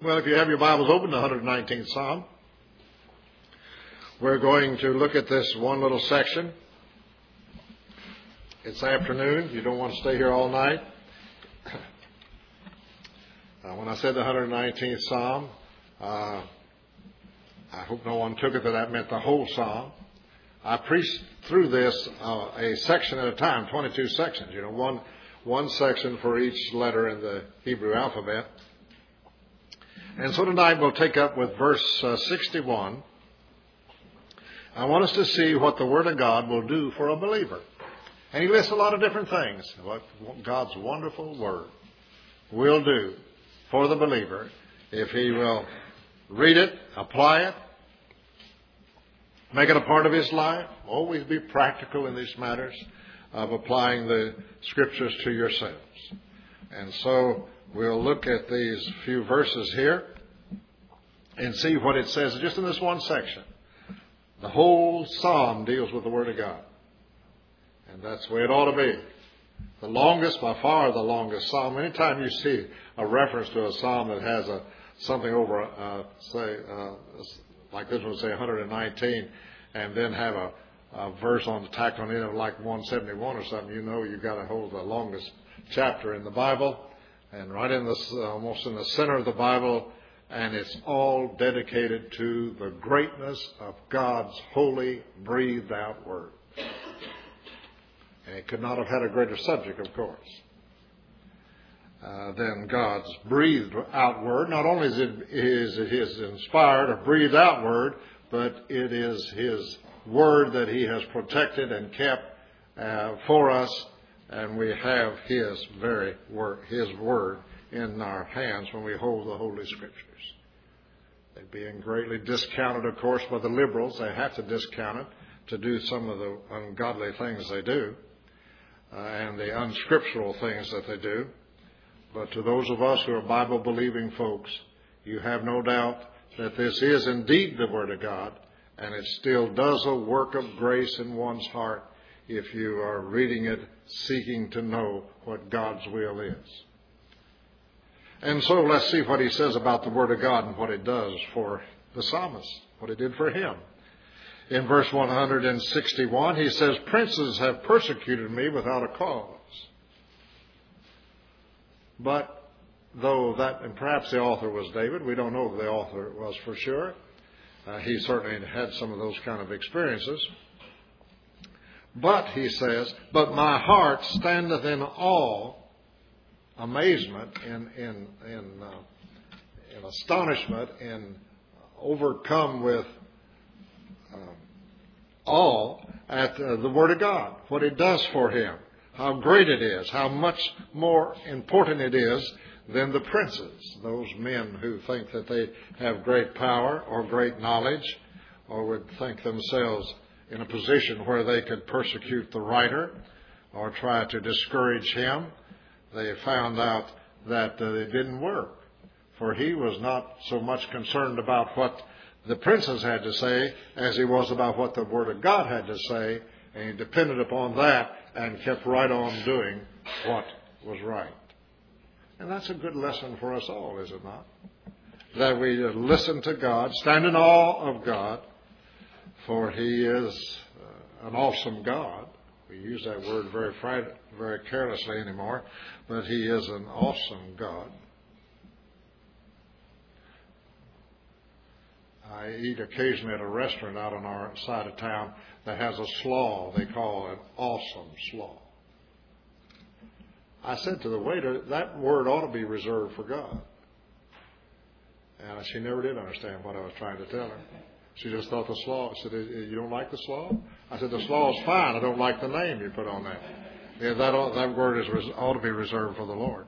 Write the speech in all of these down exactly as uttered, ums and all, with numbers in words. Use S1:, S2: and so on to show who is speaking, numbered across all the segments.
S1: Well, if you have your Bibles open to one hundred nineteenth Psalm, we're going to look at this one little section. It's afternoon. You don't want to stay here all night. Uh, when I said the one hundred nineteenth Psalm, uh, I hope no one took it that that meant the whole Psalm. I preached through this uh, a section at a time, twenty-two sections, you know, one one section for each letter in the Hebrew alphabet. And so tonight we'll take up with verse uh, sixty-one. I want us to see what the Word of God will do for a believer. And he lists a lot of different things, what God's wonderful Word will do for the believer if he will read it, apply it, make it a part of his life. Always be practical in these matters of applying the Scriptures to yourselves. And so we'll look at these few verses here and see what it says just in this one section. The whole Psalm deals with the Word of God. And that's the way it ought to be. The longest, by far the longest Psalm. Anytime you see a reference to a Psalm that has a something over, uh, say, uh, like this one, say one hundred nineteen, and then have a, a verse on the tacked on it of like one seventy-one or something, you know you've got to hold the longest chapter in the Bible. And right in the, uh, almost in the center of the Bible, and it's all dedicated to the greatness of God's holy, breathed out Word. And it could not have had a greater subject, of course, uh, than God's breathed out Word. Not only is it, is it His inspired or breathed out Word, but it is His Word that He has protected and kept uh, for us. And we have His very word, His Word in our hands when we hold the Holy Scriptures. They're being greatly discounted, of course, by the liberals. They have to discount it to do some of the ungodly things they do uh, and the unscriptural things that they do. But to those of us who are Bible-believing folks, you have no doubt that this is indeed the Word of God, and it still does a work of grace in one's heart if you are reading it, seeking to know what God's will is. And so let's see what he says about the Word of God and what it does for the psalmist, what it did for him. In verse one hundred sixty-one, he says, "Princes have persecuted me without a cause." But though that, and perhaps the author was David, we don't know who the author was for sure. Uh, he certainly had some of those kind of experiences. But, he says, "But my heart standeth in awe," amazement, in in in, uh, in astonishment, and overcome with uh, awe at uh, the Word of God, what it does for him, how great it is, how much more important it is than the princes, those men who think that they have great power or great knowledge, or would think themselves in a position where they could persecute the writer or try to discourage him. They found out that uh, it didn't work, for he was not so much concerned about what the princes had to say as he was about what the Word of God had to say, and he depended upon that and kept right on doing what was right. And that's a good lesson for us all, is it not? That we listen to God, stand in awe of God, for He is uh, an awesome God. We use that word very very carelessly anymore, but He is an awesome God. I eat occasionally at a restaurant out on our side of town that has a slaw they call an awesome slaw. I said to the waiter, that word ought to be reserved for God. And she never did understand what I was trying to tell her. She just thought the slaw. I said, "You don't like the slaw?" I said, "The slaw is fine. I don't like the name you put on that." Yeah, that ought, that word is ought to be reserved for the Lord.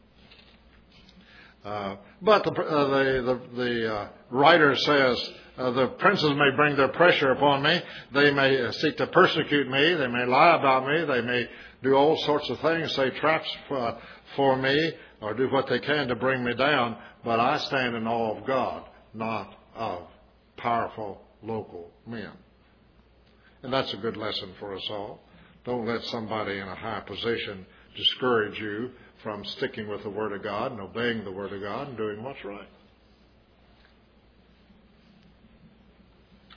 S1: Uh, but the uh, the the, the uh, writer says, uh, "The princes may bring their pressure upon me. They may uh, seek to persecute me. They may lie about me. They may do all sorts of things, say traps for, for me, or do what they can to bring me down. But I stand in awe of God, not of powerful local men." And that's a good lesson for us all. Don't let somebody in a high position discourage you from sticking with the Word of God and obeying the Word of God and doing what's right.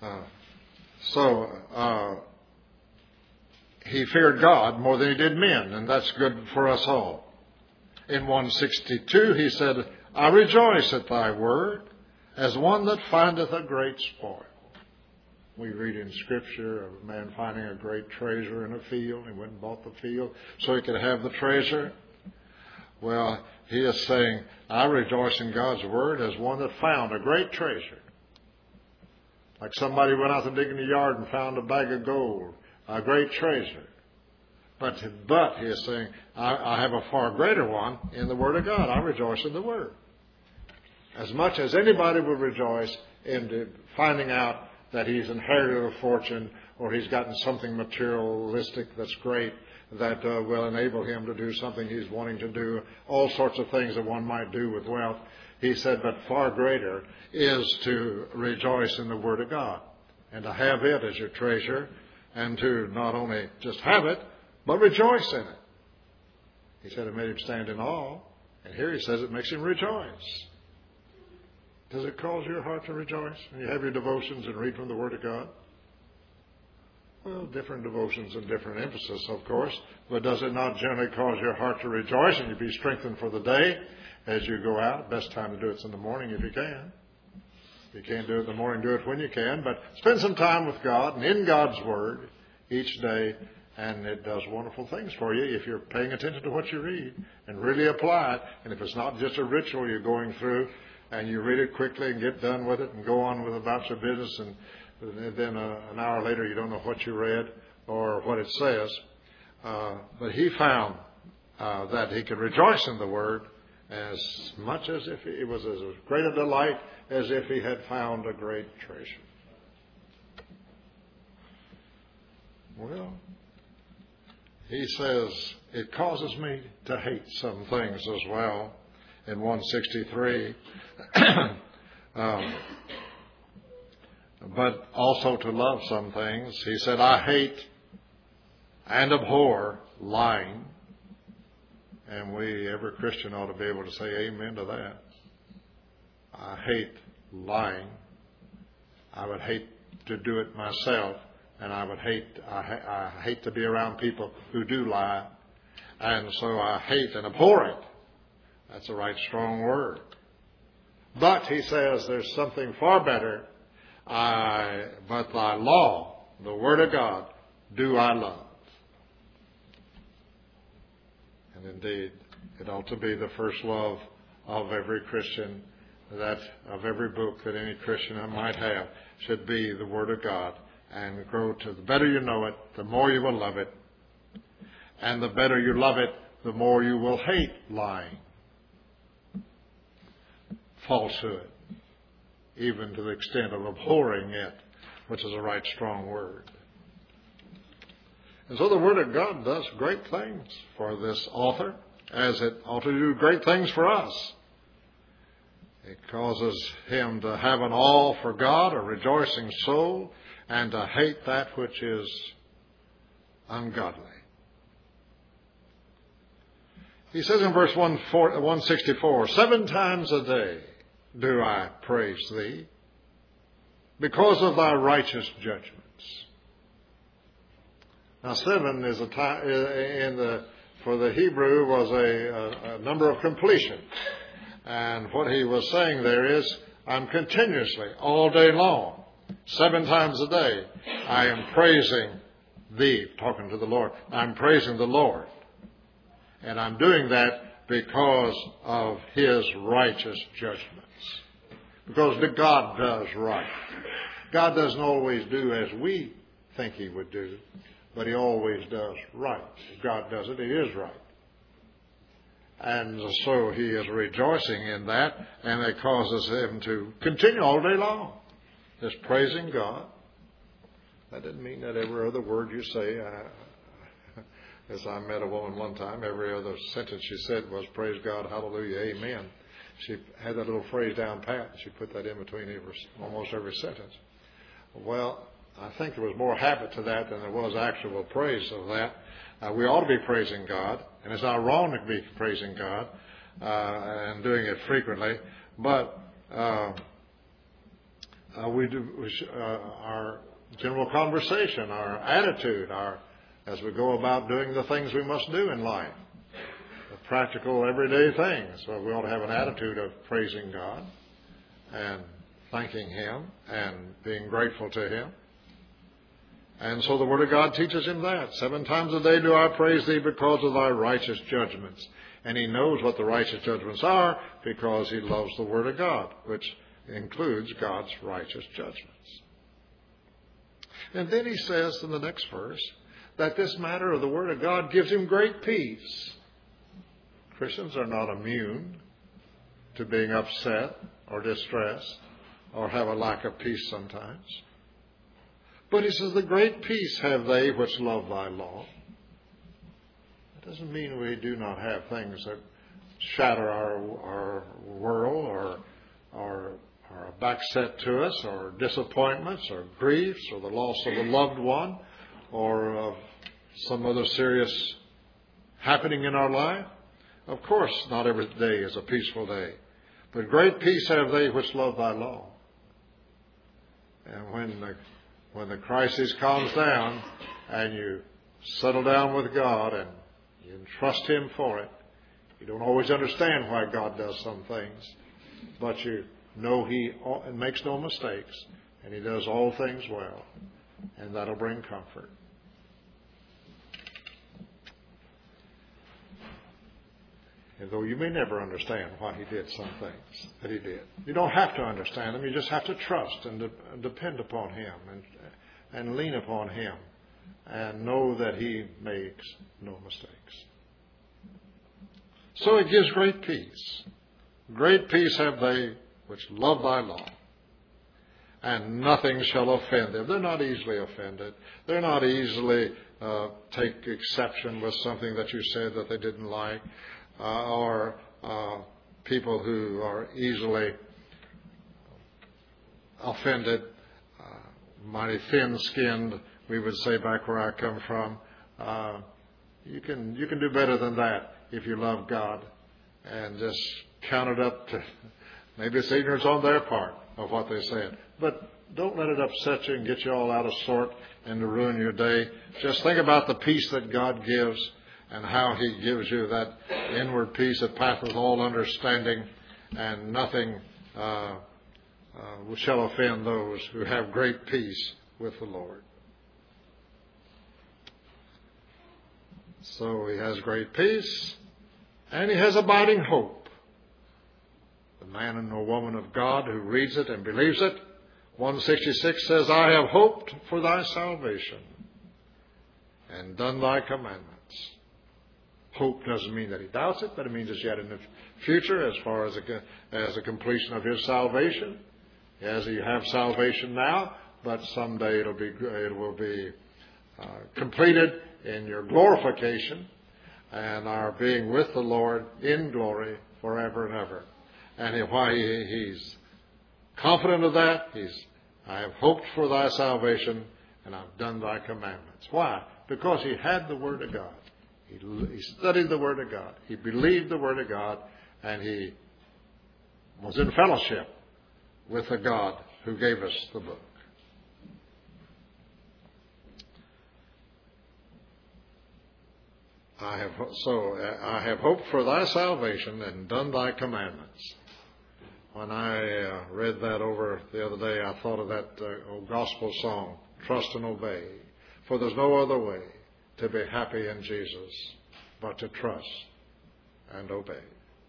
S1: Uh, so uh, he feared God more than he did men, and that's good for us all. In one sixty-two, he said, I rejoice at thy word as one that findeth a great spoil. We read in Scripture of a man finding a great treasure in a field. He went and bought the field so he could have the treasure. Well, he is saying, I rejoice in God's word as one that found a great treasure. Like somebody went out to dig in the yard and found a bag of gold, a great treasure. But, but he is saying, I, I have a far greater one in the Word of God. I rejoice in the Word. As much as anybody would rejoice in finding out that he's inherited a fortune or he's gotten something materialistic that's great that uh, will enable him to do something he's wanting to do, all sorts of things that one might do with wealth. He said, but far greater is to rejoice in the Word of God and to have it as your treasure and to not only just have it, but rejoice in it. He said it made him stand in awe. And here he says it makes him rejoice. Does it cause your heart to rejoice when you have your devotions and read from the Word of God? Well, different devotions and different emphasis, of course. But does it not generally cause your heart to rejoice and you be strengthened for the day as you go out? Best time to do it's in the morning if you can. If you can't do it in the morning, do it when you can. But spend some time with God and in God's Word each day. And it does wonderful things for you if you're paying attention to what you read and really apply it. And if it's not just a ritual you're going through and you read it quickly and get done with it and go on with about your business and then uh, an hour later you don't know what you read or what it says. Uh, but he found uh, that he could rejoice in the Word as much as if it was as great a delight as if he had found a great treasure. Well, he says, it causes me to hate some things as well. In one sixty-three, um, but also to love some things. He said, I hate and abhor lying. And we, every Christian ought to be able to say amen to that. I hate lying. I would hate to do it myself. And I would hate, I, I hate to be around people who do lie. And so I hate and abhor it. That's a right strong word. But he says there's something far better. I, but thy law, the Word of God, do I love. And indeed, it ought to be the first love of every Christian, that of every book that any Christian might have, should be the Word of God. And grow to the better you know it, the more you will love it. And the better you love it, the more you will hate lying, falsehood, even to the extent of abhorring it, which is a right strong word. And so the Word of God does great things for this author, as it ought to do great things for us. It causes him to have an awe for God, a rejoicing soul, and to hate that which is ungodly. He says in verse one sixty-four, seven times a day do I praise thee because of thy righteous judgments. Now seven is a time in the for the Hebrew was a, a, a number of completion. And what he was saying there is, I'm continuously, all day long, seven times a day, I am praising thee, talking to the Lord. I'm praising the Lord. And I'm doing that because of his righteous judgments. Because the God does right. God doesn't always do as we think he would do, but he always does right. If God does it, it is right. And so he is rejoicing in that, and it causes him to continue all day long, just praising God. That doesn't mean that every other word you say, uh, as I met a woman one time, every other sentence she said was, praise God, hallelujah, amen. She had that little phrase down pat, and she put that in between every, almost every sentence. Well, I think there was more habit to that than there was actual praise of that. Uh, we ought to be praising God, and it's not wrong to be praising God uh, and doing it frequently. But uh, uh, we do we sh- uh, our general conversation, our attitude, our as we go about doing the things we must do in life, the practical everyday things. So we ought to have an attitude of praising God and thanking Him and being grateful to Him. And so the Word of God teaches him that. Seven times a day do I praise Thee because of Thy righteous judgments. And he knows what the righteous judgments are because he loves the Word of God, which includes God's righteous judgments. And then he says in the next verse that this matter of the Word of God gives him great peace. Christians are not immune to being upset or distressed or have a lack of peace sometimes. But he says, the great peace have they which love Thy law. That doesn't mean we do not have things that shatter our, our world or, or are a backset to us, or disappointments or griefs or the loss of a loved one or uh, some other serious happening in our life. Of course, not every day is a peaceful day. But great peace have they which love Thy law. And when the When the crisis calms down and you settle down with God and you trust Him for it, you don't always understand why God does some things, but you know He makes no mistakes and He does all things well, and that'll bring comfort. And though you may never understand why He did some things that He did, you don't have to understand them. You just have to trust and de- depend upon Him and and lean upon Him and know that He makes no mistakes. So it gives great peace. Great peace have they which love Thy law, and nothing shall offend them. They're not easily offended. They're not easily uh, take exception with something that you said that they didn't like, uh, or uh, people who are easily offended, mighty thin-skinned, we would say back where I come from. Uh, you can you can do better than that if you love God, and just count it up to maybe it's ignorance on their part of what they said. But don't let it upset you and get you all out of sort and to ruin your day. Just think about the peace that God gives and how He gives you that inward peace that passeth all understanding, and nothing uh, Uh, shall offend those who have great peace with the Lord. So he has great peace, and he has abiding hope. The man and the woman of God who reads it and believes it, one sixty-six says, I have hoped for Thy salvation and done Thy commandments. Hope doesn't mean that he doubts it, but it means it's yet in the future as far as the, as the completion of his salvation. As you have salvation now, but someday it'll be it will be uh, completed in your glorification and our being with the Lord in glory forever and ever. And why he, he's confident of that, he's I have hoped for Thy salvation and I've done Thy commandments. Why? Because he had the Word of God. He, he studied the Word of God. He believed the Word of God, and he was in fellowship with the God who gave us the book. I have so I have hoped for Thy salvation and done Thy commandments. When I uh, read that over the other day, I thought of that uh, old gospel song, Trust and Obey. For there's no other way to be happy in Jesus but to trust and obey.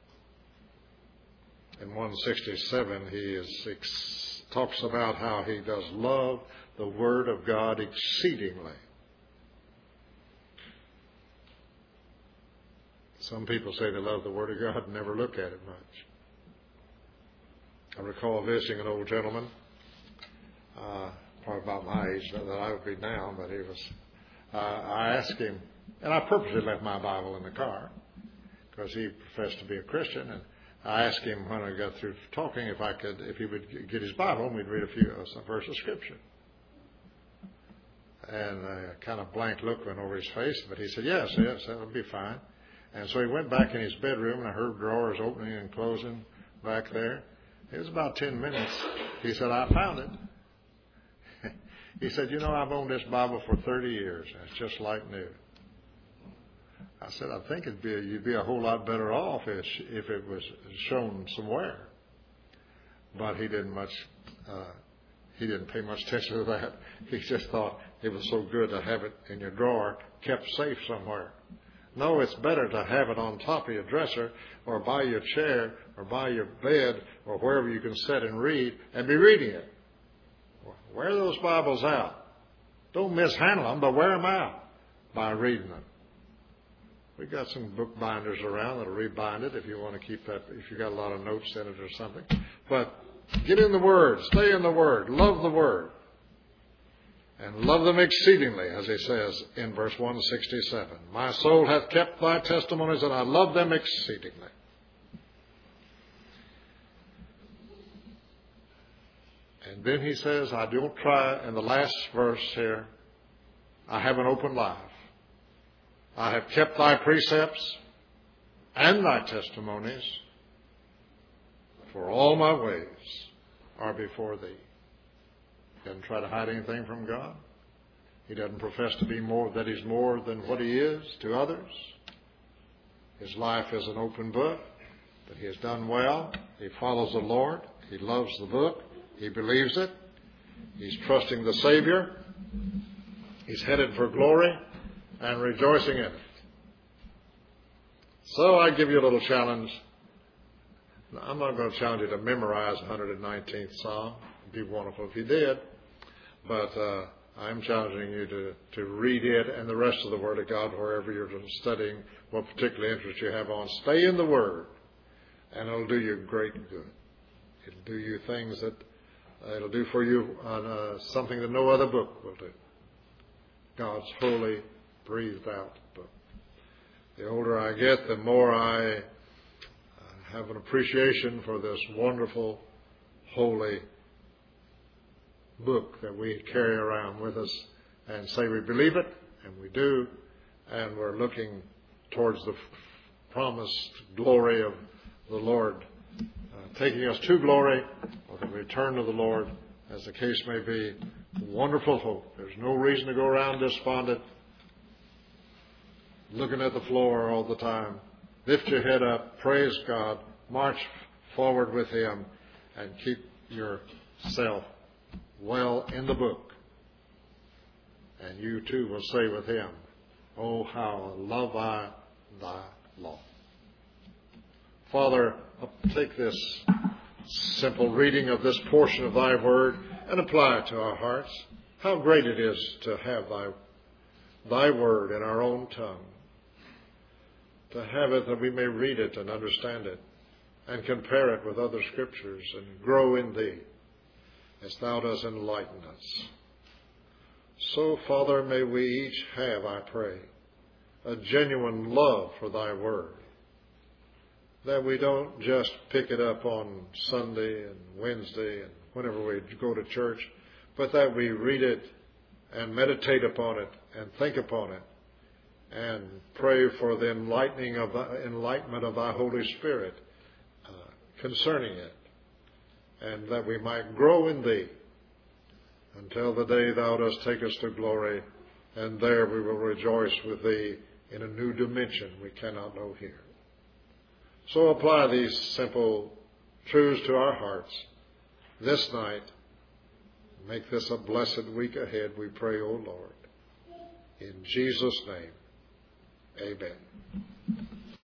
S1: In one sixty-seven, he is, ex, talks about how he does love the Word of God exceedingly. Some people say they love the Word of God and never look at it much. I recall visiting an old gentleman, uh, probably about my age that I would be now, but he was. Uh, I asked him, and I purposely left my Bible in the car because he professed to be a Christian, and I asked him when I got through talking if I could, if he would get his Bible and we'd read a few a verse of Scripture. And a kind of blank look went over his face, but he said, yes, yes, that would be fine. And so he went back in his bedroom, and I heard drawers opening and closing back there. It was about ten minutes, He said, I found it. He said, you know, I've owned this Bible for thirty years, and it's just like new. I said, I think it'd be, you'd be a whole lot better off if, if it was shown somewhere. But he didn't much, uh, he didn't pay much attention to that. He just thought it was so good to have it in your drawer, kept safe somewhere. No, it's better to have it on top of your dresser or by your chair or by your bed or wherever you can sit and read and be reading it. Wear those Bibles out. Don't mishandle them, but wear them out by reading them. We've got some book binders around that'll rebind it if you want to keep that, if you've got a lot of notes in it or something. But get in the Word. Stay in the Word. Love the Word. And love them exceedingly, as he says in verse one sixty-seven. My soul hath kept thy testimonies, and I love them exceedingly. And then he says, I don't try, in the last verse here, I have an open life. I have kept thy precepts and thy testimonies, for all my ways are before thee. He doesn't try to hide anything from God. He doesn't profess to be more, that he's more than what he is to others. His life is an open book, but he has done well. He follows the Lord. He loves the book. He believes it. He's trusting the Savior. He's headed for glory and rejoicing in it. So I give you a little challenge. I'm not going to challenge you to memorize the one hundred nineteenth Psalm. It'd be wonderful if you did. But uh, I'm challenging you to, to read it and the rest of the Word of God wherever you're studying, what particular interest you have on. Stay in the Word, and it'll do you great good. It'll do you things that uh, it'll do for you on uh, something that no other book will do. God's holy, breathed out book. The older I get, the more I uh, have an appreciation for this wonderful, holy book that we carry around with us and say we believe it, and we do, and we're looking towards the promised glory of the Lord, uh, taking us to glory or the return of the Lord, as the case may be. Wonderful hope. There's no reason to go around despondent, looking at the floor all the time. Lift your head up, praise God, march forward with Him, and keep yourself well in the book. And you too will say with Him, oh, how love I thy law. Father, take this simple reading of this portion of thy word and apply it to our hearts. How great it is to have thy, thy word in our own tongue, to have it that we may read it and understand it and compare it with other scriptures and grow in thee as thou dost enlighten us. So, Father, may we each have, I pray, a genuine love for thy word, that we don't just pick it up on Sunday and Wednesday and whenever we go to church, but that we read it and meditate upon it and think upon it and pray for the enlightening of the enlightenment of thy Holy Spirit uh, concerning it, and that we might grow in thee until the day thou dost take us to glory, and there we will rejoice with thee in a new dimension we cannot know here. So apply these simple truths to our hearts this night. Make this a blessed week ahead, we pray, O Lord. In Jesus' name, amen.